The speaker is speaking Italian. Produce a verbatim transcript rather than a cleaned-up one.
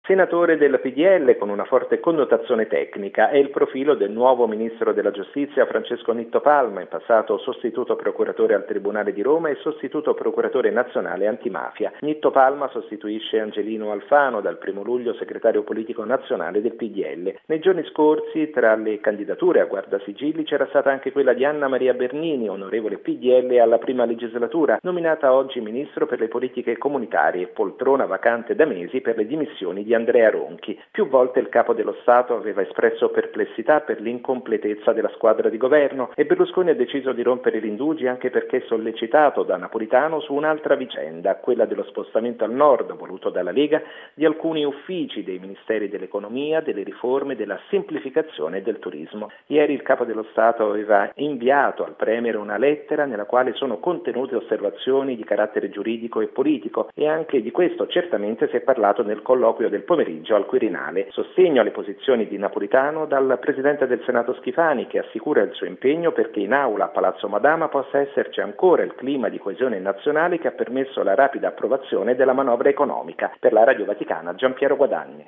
Senatore del P D L con una forte connotazione tecnica è il profilo del nuovo ministro della Giustizia Francesco Nitto Palma, in passato sostituto procuratore al Tribunale di Roma e sostituto procuratore nazionale antimafia. Nitto Palma sostituisce Angelino Alfano, dal primo luglio segretario politico nazionale del P D L. Nei giorni scorsi tra le candidature a guardasigilli c'era stata anche quella di Anna Maria Bernini, onorevole P D L alla prima legislatura, nominata oggi ministro per le politiche comunitarie, poltrona vacante da mesi per le dimissioni di Andrea Ronchi. Più volte il capo dello Stato aveva espresso perplessità per l'incompletezza della squadra di governo e Berlusconi ha deciso di rompere gli indugi anche perché sollecitato da Napolitano su un'altra vicenda, quella dello spostamento al nord voluto dalla Lega di alcuni uffici dei ministeri dell'economia, delle riforme, della semplificazione e del turismo. Ieri il capo dello Stato aveva inviato al Premier una lettera nella quale sono contenute osservazioni di carattere giuridico e politico e anche di questo certamente si è parlato nel colloquio del pomeriggio al Quirinale. Sostegno alle posizioni di Napolitano dal Presidente del Senato Schifani, che assicura il suo impegno perché in aula a Palazzo Madama possa esserci ancora il clima di coesione nazionale che ha permesso la rapida approvazione della manovra economica. Per la Radio Vaticana, Giampiero Guadagni.